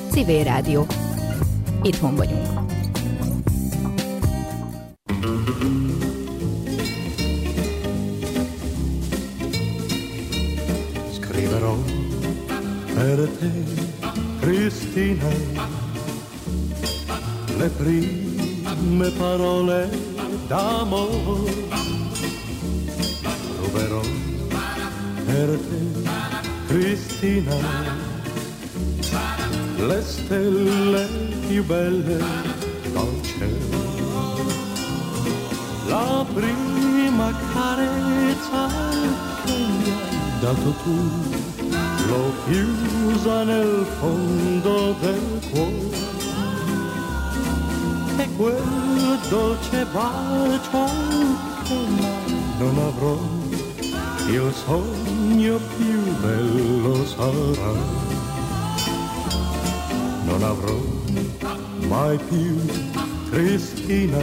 Civil Rádió. Itthon vagyunk. Scriverò per te, Cristina, le prime parole d'amore. Troverò per te, Cristina, le stelle più belle dal cielo. La prima carezza che mi hai dato tu, l'ho chiusa nel fondo del cuore. E quel dolce bacio che mai non avrò, il sogno più bello sarà. Non avrò mai più, Cristina,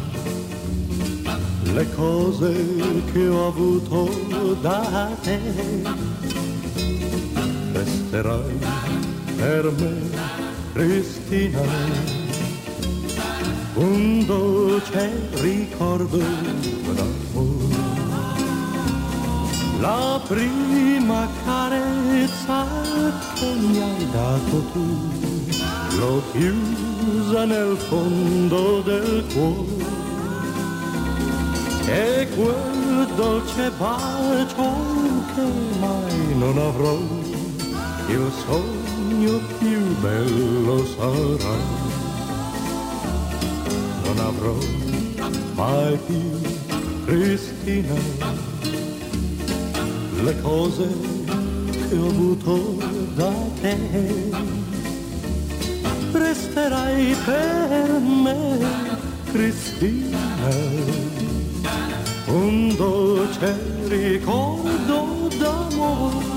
le cose che ho avuto da te. Resterai per me, Cristina, un dolce ricordo d'amore. La prima carezza che mi hai dato tu, l'ho chiusa nel fondo del cuore. E quel dolce bacio che mai non avrò, il sogno più bello sarà. Non avrò mai più, Cristina, le cose che ho avuto da te. Resterai per me, Cristina, un dolce ricordo d'amore.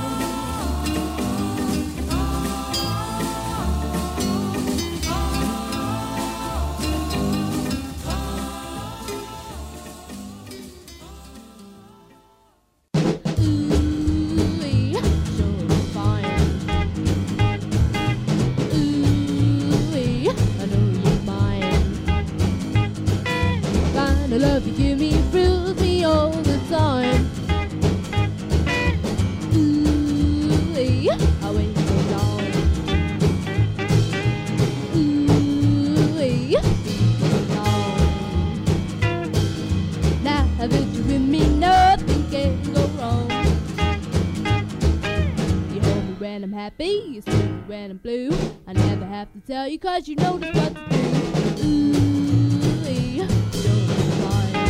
Tell you 'cause you know just what to do. Ooh, you're fine.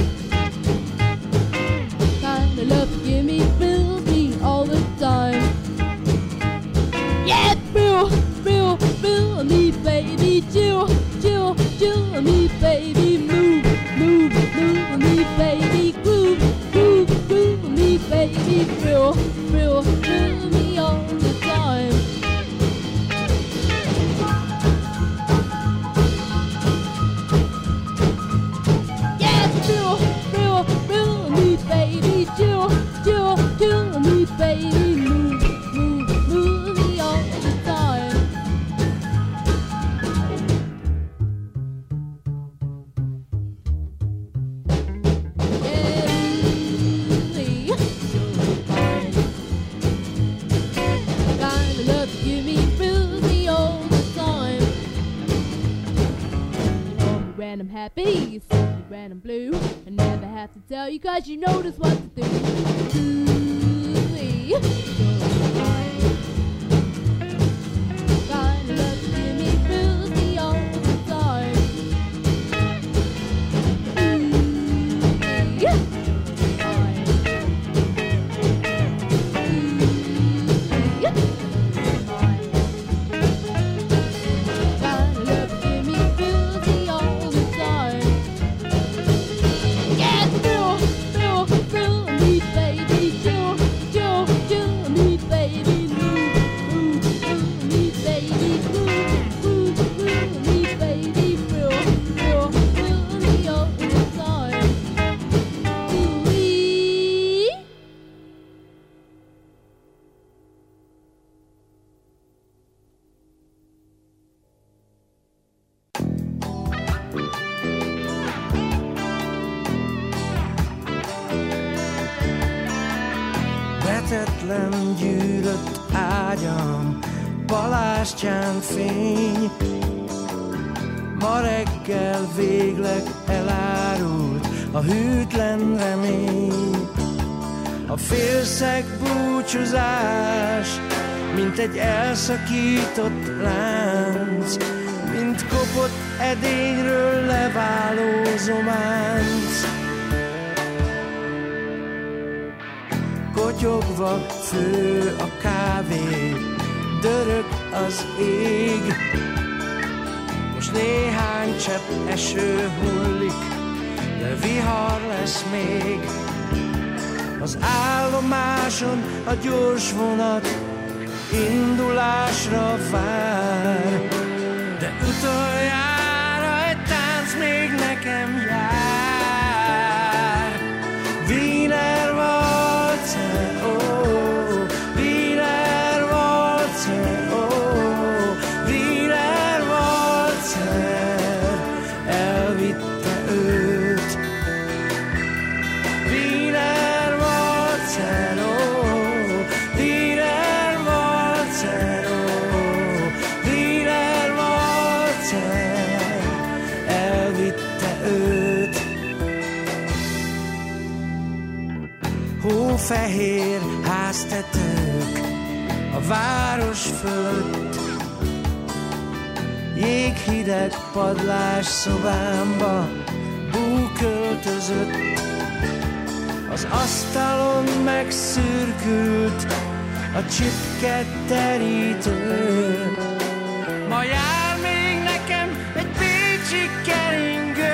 Kind of love you give me fills me all the time. Yeah, feel me, baby, chill me, baby, move me, baby, groove me, baby, feel me all the time. Chill me, baby, move me all the time. Yeah, you're fine. Kind of love you give me fills me all the time. You know me when I'm happy, you see me when I'm blue. I never have to tell you 'cause you know just what to do. Feel me, Értetlen gyűlött ágyam, palástján fény. Ma reggel végleg elárult a hűtlen remény. A félszeg búcsúzás, mint egy elszakított lánc, mint kopott edényről leváló zománc. Kotyogva fő a kávé, dörög az ég. Most néhány csepp eső hullik, de vihar lesz még. Az állomáson a gyors vonat indulásra vár, de utoljára egy tánc még nekem jár. Wiener Walzer, oh, Wiener Walzer, oh, Wiener Walzer, elvitte őt. Wiener Walzer, oh, Wiener Walzer, oh, Wiener Walzer, elvitte őt. Hófehér háztetők a város fölött, jéghideg padlás szobámba bú költözött. Az asztalon megszürkült a csipke terítő. Ma jár még nekem egy bécsi keringő.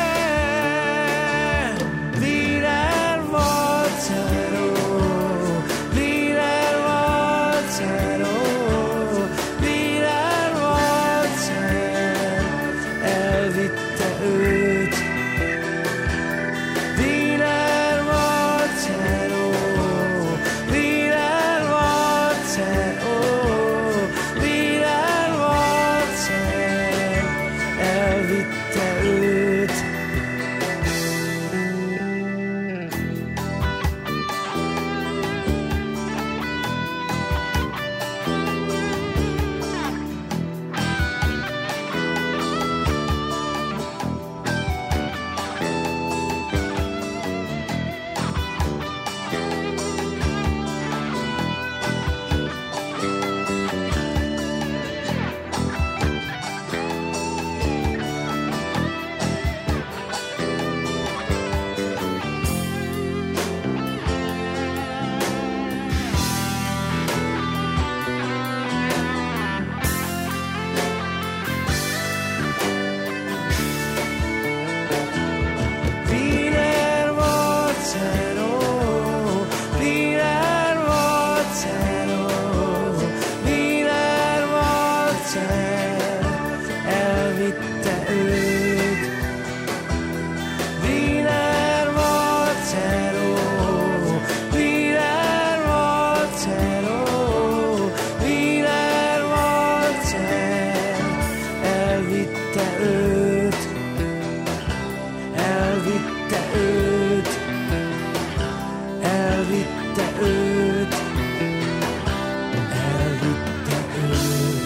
Wiener Walzer, oh, Wiener Walzer, oh, Wiener Walzer, elvitte őt. Wiener Walzer, oh, Wiener Walzer, oh, Wiener Walzer, elvitte őt. Wiener Walzer, oh, Wiener Walzer, oh, Wiener Walzer, elvitte őt. Wiener Walzer, oh, Wiener Walzer, oh, Wiener Walzer, elvitte őt. Elvitte őt, elvitte őt, elvitte őt.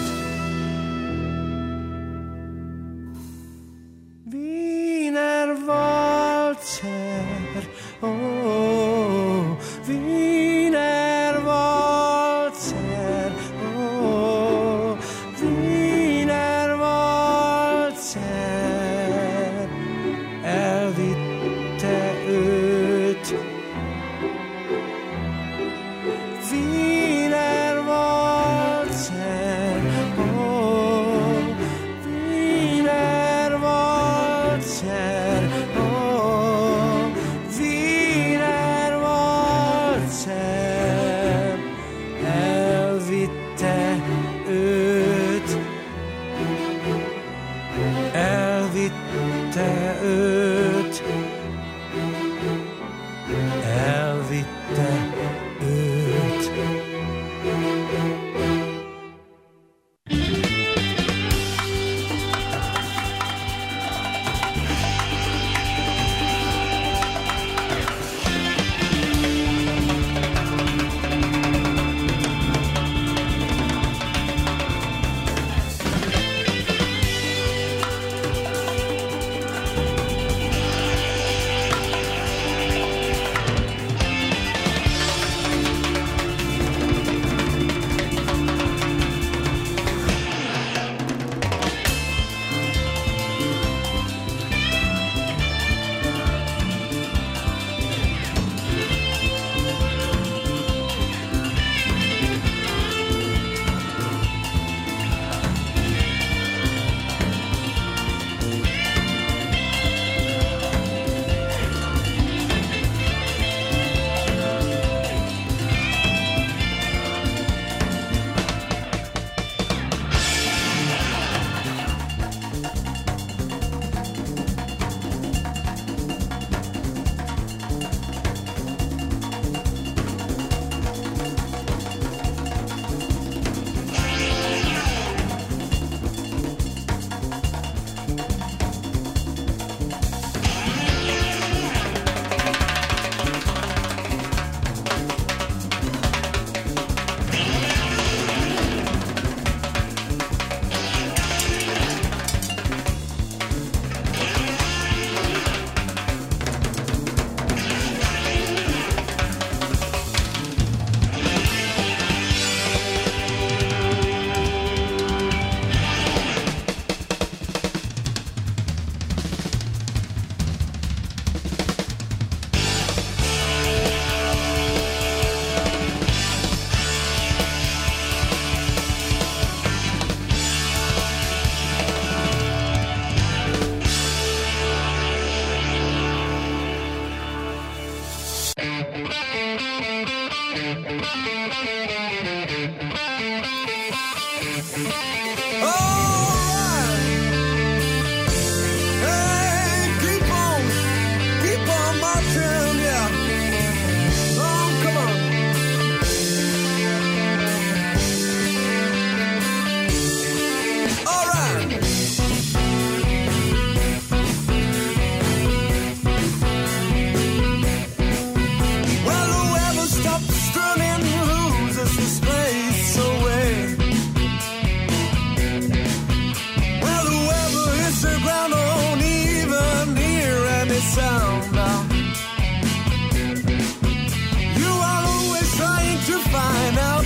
Wiener Walzer, oh, Wiener Walzer, oh, Wiener Walzer, elvitte őt.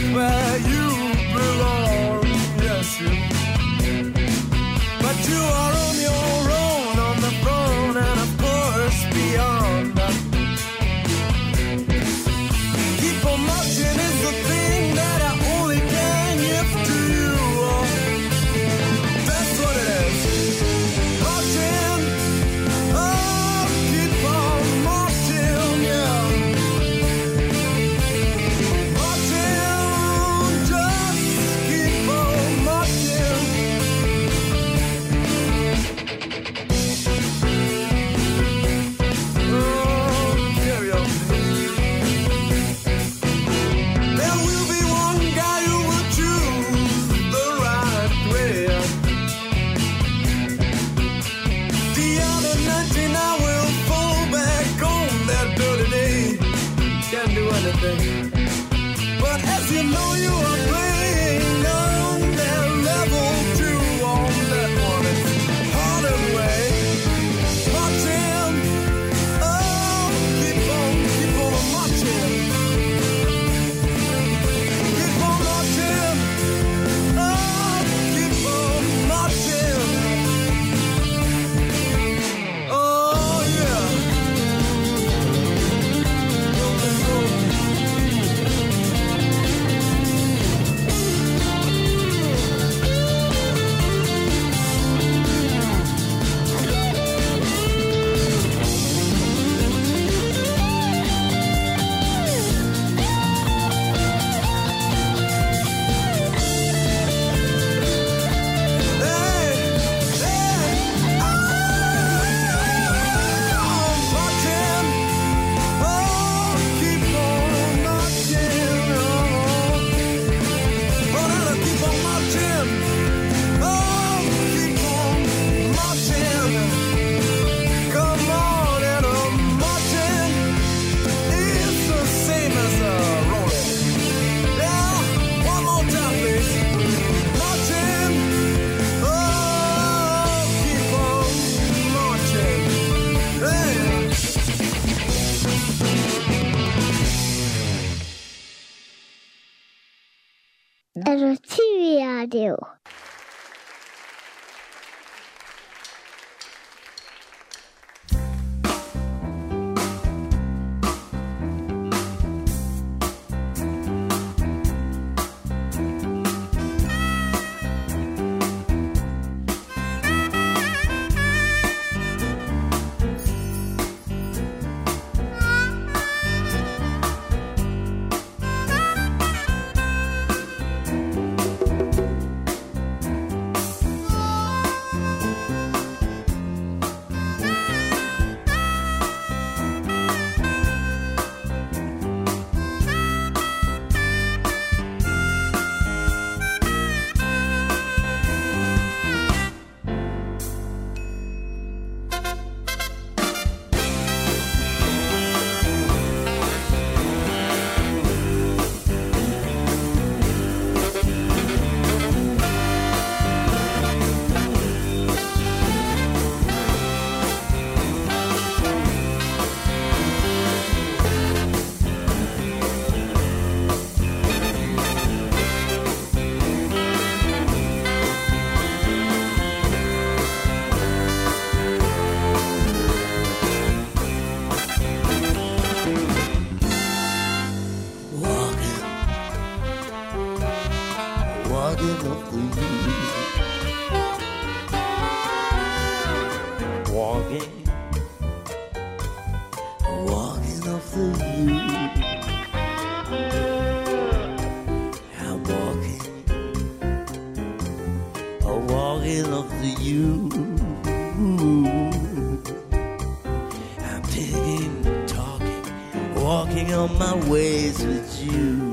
where you belong. Yes, you. But you are on your own, on the throne, and of course beyond. Keep on marching is the thing that I only can give to you. That's what it is. Marching, oh, keep on marching, yeah. Marching, just keep on marching. Oh, carry on. There will be one guy who will choose the right way. The other 99 will fall back on that dirty day. Can't do anything. But as you know, you are playing on that level too. On that one, it's harder way. Marching, oh, keep on marching. Keep on marching, oh, keep on marching. Oh, yeah. Erotivi Radio. Walking off the moon. I'm walking off the you. I'm digging, talking, walking on my ways with you.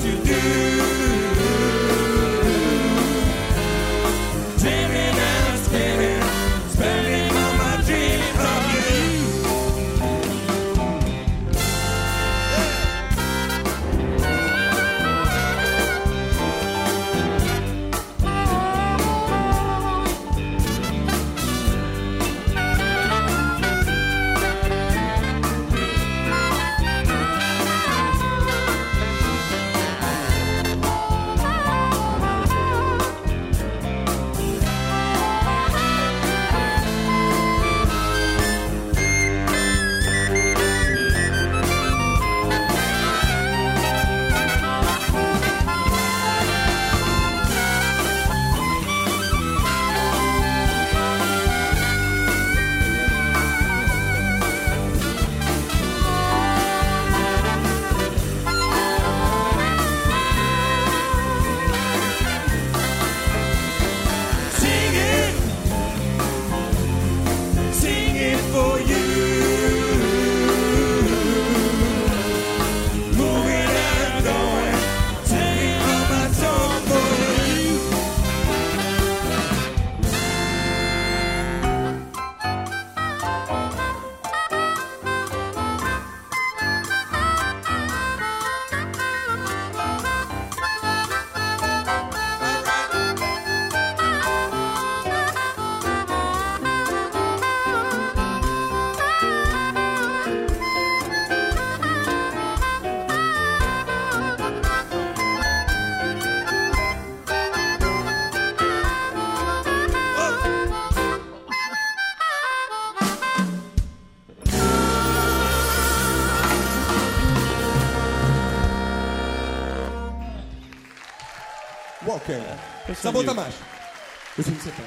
Dreaming and Szabó Tamás! Köszönjük szépen!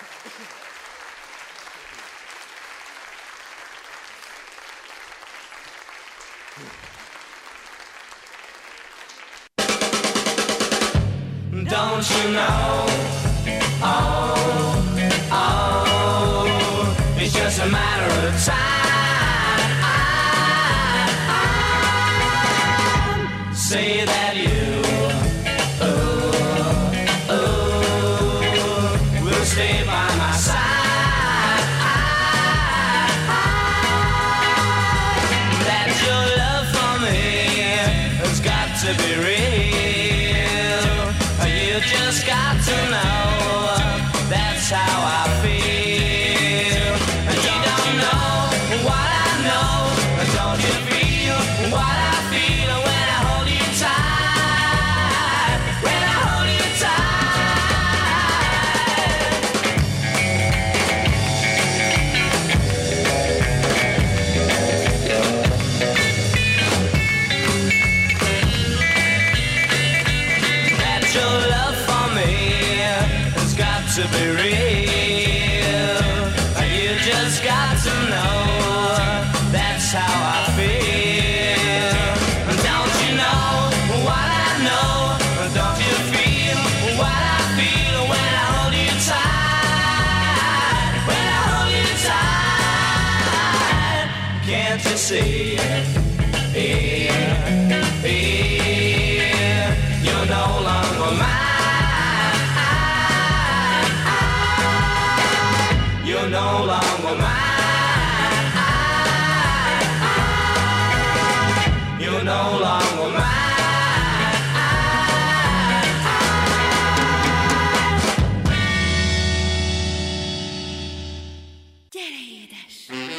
Don't you know? Oh, it's just a matter of time. Say that you will stay by my side. That your love for me has got to be real. You just got to know that's how I feel. And you don't know what I know. Don't you feel what I feel when I hold you tight? When I hold you That your love for me has got to be real. You just got to know that's how I feel. Don't you know what I know? Don't you feel what I feel when I hold you tight? When I hold you tight, can't you see? You're no longer mine. You're no longer mine. You're no longer mine. Gyere, édes!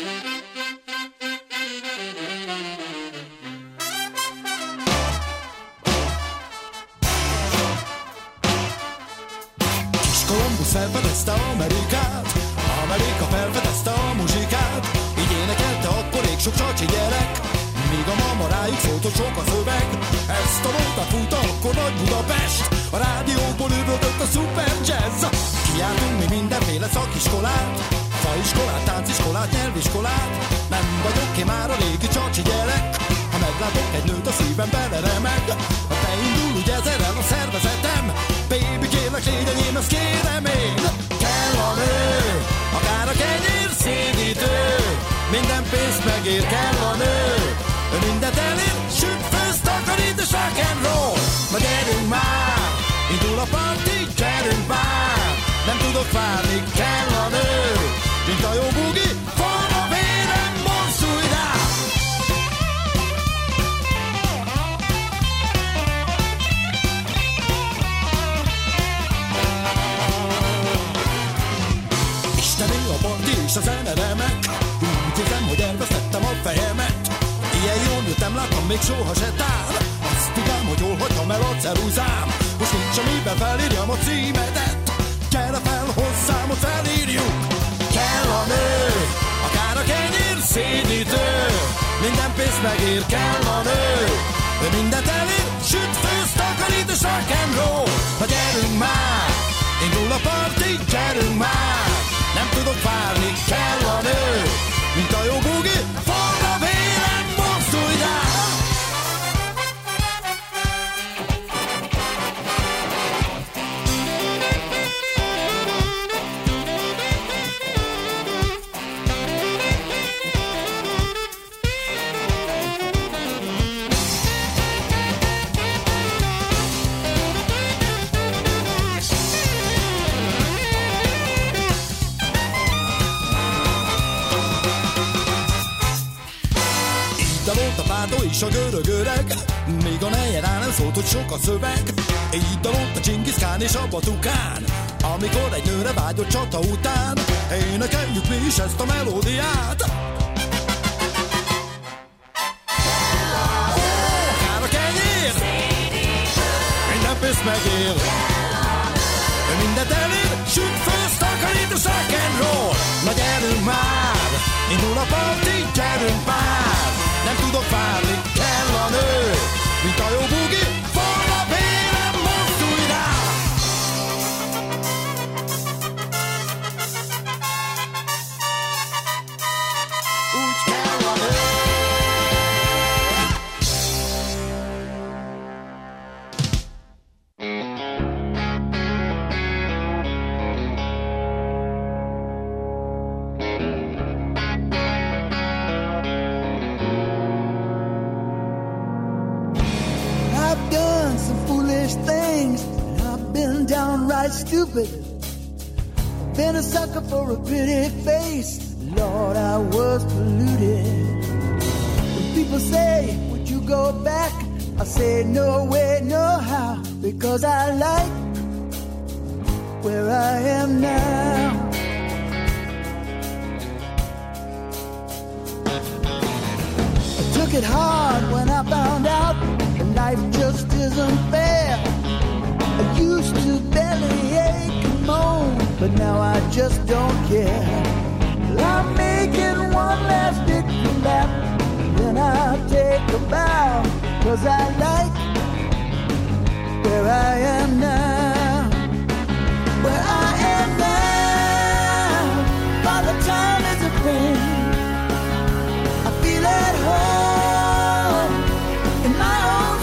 Kolumbusz felfedezte Amerikát, Amerika felfedezte a muzsikát. Így énekelte akkor rég sok csacsi gyerek, míg a mamarájuk szólt, hogy sok a szöveg. Ezt a voltát fújta akkor nagy Budapest, a rádióból üvöltött a szuper jazz. Kijártunk mi mindenféle szakiskolát, faiskolát, tánciskolát, nyelviskolát. Nem vagyok én már a régi csacsi gyerek, ha meglátok egy nőt, a szívem beleremeg. Ha beindul úgy ezerrel a szervezetem, baby kérlek légy enyém, ezt kérem én. Kell a nő, akár a kenyér szédítő, minden pénzt megér, kell a nő. Ő mindent elér, süt, főz, takarít és rock'n'roll. Na gyerünk már, indul a party, gyerünk már. Nem tudok várni, kell a nő, mint a jó bugi, van a vérem, mozdulj rá. Isteni a parti és a zene remek, úgy érzem, hogy elvesztettem a fejemet. Ilyen jól nőttem, láttam még soha se tán. Azt tudám, hogy jól hagytam el a ceruzám. Most nincs amiben felírjam a címedet. Gyere fel hozzám, hogy felírjuk. Kell a nő, akár a kenyér szédítő, minden pénzt megér, kell a nő. Ő mindent elér, süt, főz, takarít és rock'n'roll. Na gyerünk már, indul a party, gyerünk már. Nem tudok várni, kell a nő, mint a jó bugi, forr a vérem, mozdulj rá. És a görög öreg, még a neje rá nem szólt, hogy sok a szöveg. Így dalolt a Csingiszkán és a Batukán, amikor egy nőre vágyott csata után. Énekeljük mi is ezt a melódiát. Akár a kenyér, minden pénzt megér. Ő mindent elér, süt, főz, takarít és rock'n'roll. Na gyerünk már, indul a party, gyerünk már. Nem tudok várni, kell a nő, mint a jó bugi, forr a vérem, mozdulj rá. right stupid. Been a sucker for a pretty face. Lord, I was polluted. When people say, would you go back? I say, no way, no how. Because I like where I am now. I took it hard when I found out that life just isn't fair. I used to belly ache and moan, but now I just don't care. I'm making one last victory lap, then I take a bow, 'cause I like where I am now. Where I am now, Father Time is a friend. I feel at home in my own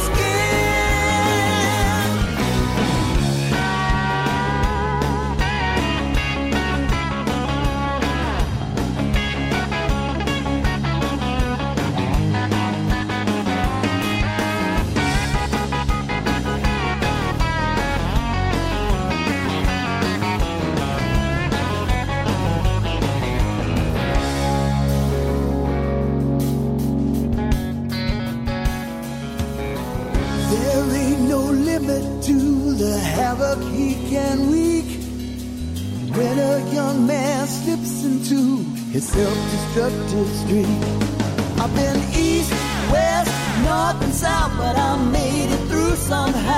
to the havoc he can wreak when a young man slips into his self-destructive streak. I've been east, west, north and south, but I made it through somehow.